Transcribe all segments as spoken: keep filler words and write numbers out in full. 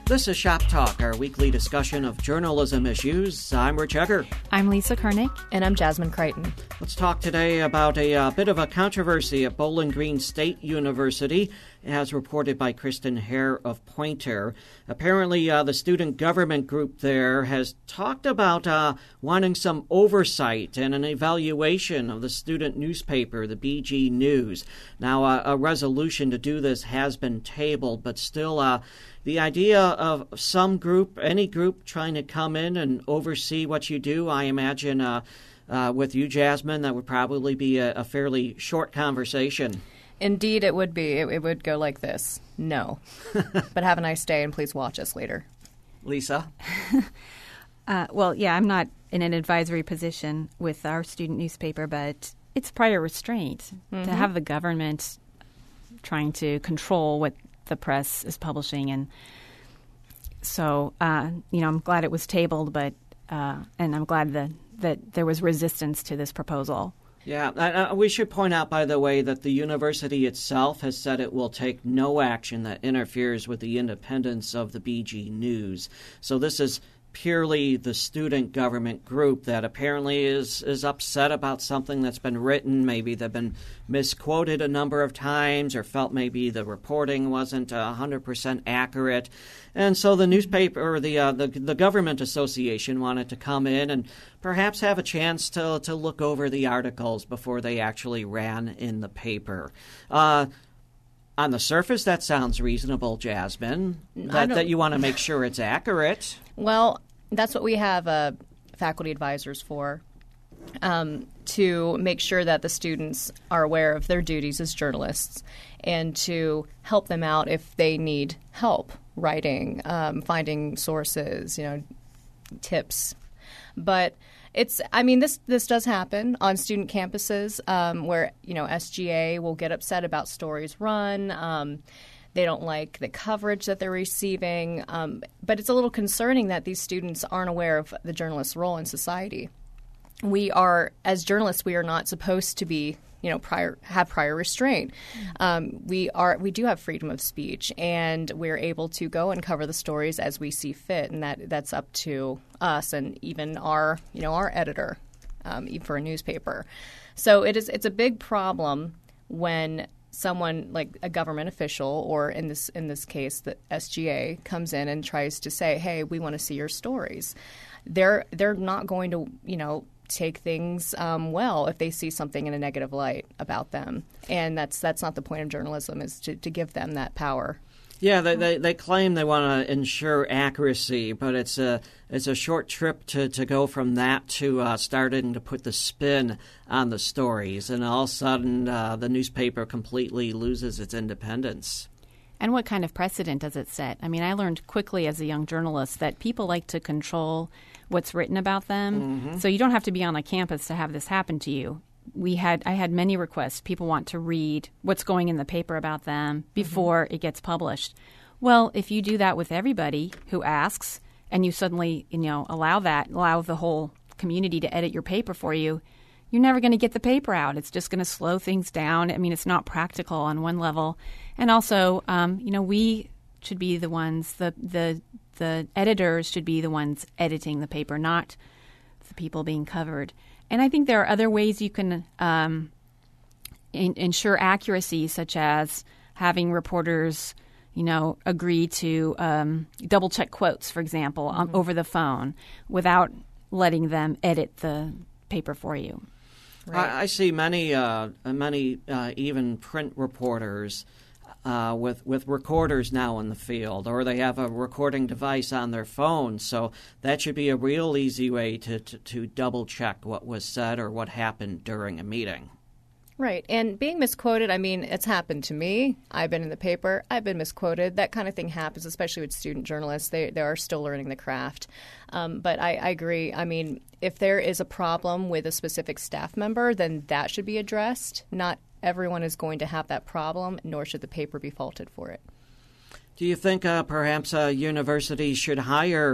This is Shop Talk, our weekly discussion of journalism issues. I'm Rich Egger. I'm Lisa Kernick. And I'm Jasmine Crichton. Let's talk today about a, a bit of a controversy at Bowling Green State University, as reported by Kristen Hare of Pointer. Apparently, uh, the student government group there has talked about uh, wanting some oversight and an evaluation of the student newspaper, the B G News. Now, uh, a resolution to do this has been tabled, but still, uh, the idea of some group, any group, trying to come in and oversee what you do, I imagine uh, uh, with you, Jasmine, that would probably be a, a fairly short conversation. Indeed, it would be. It, it would go like this. No. But have a nice day, and please watch us later. Lisa? uh, well, yeah, I'm not in an advisory position with our student newspaper, but it's prior restraint mm-hmm. to have the government trying to control what the press is publishing. And so, uh, you know, I'm glad it was tabled, but uh, and I'm glad that, that there was resistance to this proposal. Yeah, uh, we should point out, by the way, that the university itself has said it will take no action that interferes with the independence of the B G News. So this is purely the student government group that apparently is, is upset about something that's been written. Maybe they've been misquoted a number of times or felt maybe the reporting wasn't one hundred percent accurate. And so the newspaper, or the, uh, the the government association wanted to come in and perhaps have a chance to, to look over the articles before they actually ran in the paper. Uh, on the surface, that sounds reasonable, Jasmine, that, that you want to make sure it's accurate. Well, that's what we have uh, faculty advisors for, um, to make sure that the students are aware of their duties as journalists and to help them out if they need help writing, um, finding sources, you know, tips. But it's, I mean, this this does happen on student campuses um, where, you know, S G A will get upset about stories run. Um, they don't like the coverage that they're receiving. Um, but it's a little concerning that these students aren't aware of the journalist's role in society. We are, as journalists, we are not supposed to be, you know, prior have prior restraint. Um, we are we do have freedom of speech, and we're able to go and cover the stories as we see fit, and that that's up to us and even our you know our editor um, for a newspaper. So it is it's a big problem when someone like a government official, or in this in this case the S G A, comes in and tries to say, "Hey, we want to see your stories." They're they're not going to you know. take things um, well if they see something in a negative light about them. And that's that's not the point of journalism, is to, to give them that power. Yeah, they, they, they claim they want to ensure accuracy, but it's a it's a short trip to, to go from that to uh, starting to put the spin on the stories. And all of a sudden, uh, the newspaper completely loses its independence. And what kind of precedent does it set? I mean, I learned quickly as a young journalist that people like to control what's written about them. Mm-hmm. So you don't have to be on a campus to have this happen to you. We had I had many requests. People want to read what's going in the paper about them before mm-hmm. it gets published. Well, if you do that with everybody who asks, and you suddenly, you know, allow that, allow the whole community to edit your paper for you, you're never going to get the paper out. It's just going to slow things down. I mean, it's not practical on one level. And also, um, you know, we should be the ones, the, the the editors should be the ones editing the paper, not the people being covered. And I think there are other ways you can um, in, ensure accuracy, such as having reporters, you know, agree to um, double-check quotes, for example, mm-hmm. on, over the phone without letting them edit the paper for you. Right. I, I see many, uh, many uh, even print reporters uh, with with recorders now in the field, or they have a recording device on their phone. So that should be a real easy way to, to, to double check what was said or what happened during a meeting. Right. And being misquoted, I mean, it's happened to me. I've been in the paper. I've been misquoted. That kind of thing happens, especially with student journalists. They, they are still learning the craft. Um, but I, I agree. I mean, if there is a problem with a specific staff member, then that should be addressed. Not everyone is going to have that problem, nor should the paper be faulted for it. Do you think uh, perhaps a university should hire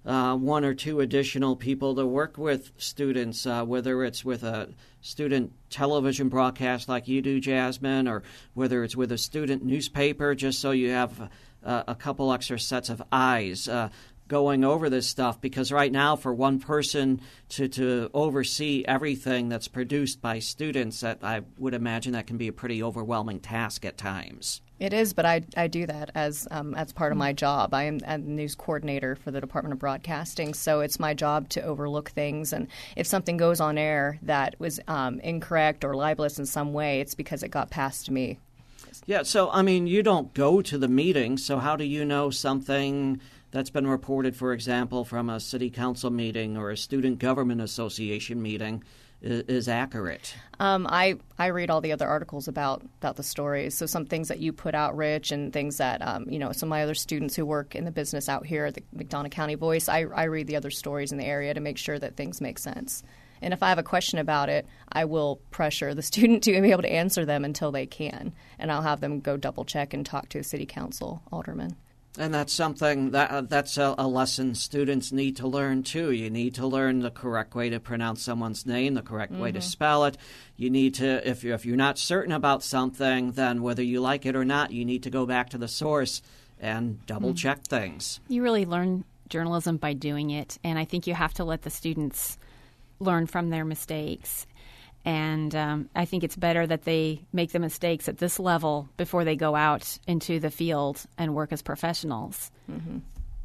uh, one or two additional people to work with students, uh, whether it's with a student television broadcast like you do, Jasmine, or whether it's with a student newspaper, just so you have uh, a couple extra sets of eyes uh, going over this stuff. Because right now, for one person to, to oversee everything that's produced by students, that I would imagine that can be a pretty overwhelming task at times. It is, but I, I do that as um, as part of my job. I am a news coordinator for the Department of Broadcasting, so it's my job to overlook things. And if something goes on air that was um, incorrect or libelous in some way, it's because it got past me. Yeah, so, I mean, you don't go to the meeting, so how do you know something that's been reported, for example, from a city council meeting or a student government association meeting is, is accurate? Um, I, I read all the other articles about, about the stories. So some things that you put out, Rich, and things that, um, you know, some of my other students who work in the business out here at the McDonough County Voice, I, I read the other stories in the area to make sure that things make sense. And if I have a question about it, I will pressure the student to be able to answer them until they can. And I'll have them go double check and talk to a city council alderman. And that's something that uh, that's a, a lesson students need to learn, too. You need to learn the correct way to pronounce someone's name, the correct mm-hmm. way to spell it. You need to, if you're, if you're not certain about something, then whether you like it or not, you need to go back to the source and double-check mm-hmm. things. You really learn journalism by doing it, and I think you have to let the students learn from their mistakes. And um, I think it's better that they make the mistakes at this level before they go out into the field and work as professionals. Mm-hmm.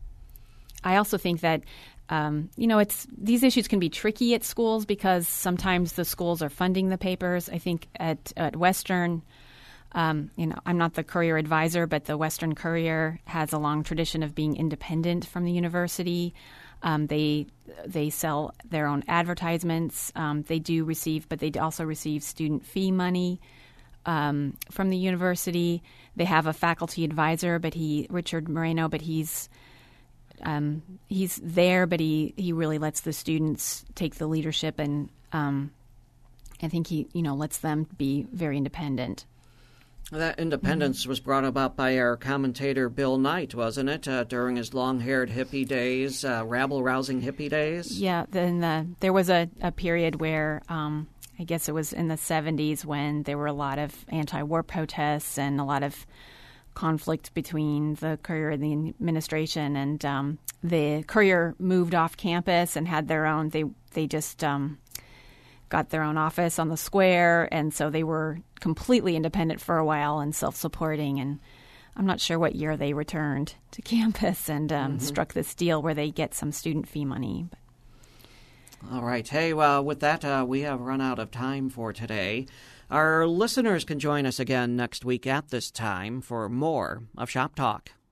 I also think that, um, you know, it's these issues can be tricky at schools because sometimes the schools are funding the papers. I think at, at Western, um, you know, I'm not the Courier advisor, but the Western Courier has a long tradition of being independent from the university. Um, they they sell their own advertisements. Um, they do receive, but they also receive student fee money um, from the university. They have a faculty advisor, but he Richard Moreno, but he's um, he's there, but he, he really lets the students take the leadership, and um, I think he you know lets them be very independent. That independence was brought about by our commentator Bill Knight, wasn't it, uh, during his long-haired hippie days, uh, rabble-rousing hippie days? Yeah, then the, there was a, a period where um, I guess it was in the seventies when there were a lot of anti-war protests and a lot of conflict between the Courier and the administration, and um, the Courier moved off campus and had their own. They they just um, got their own office on the square, and so they were completely independent for a while and self-supporting. And I'm not sure what year they returned to campus and um, mm-hmm. struck this deal where they get some student fee money. But. All right. Hey, well, with that, uh, we have run out of time for today. Our listeners can join us again next week at this time for more of Shop Talk.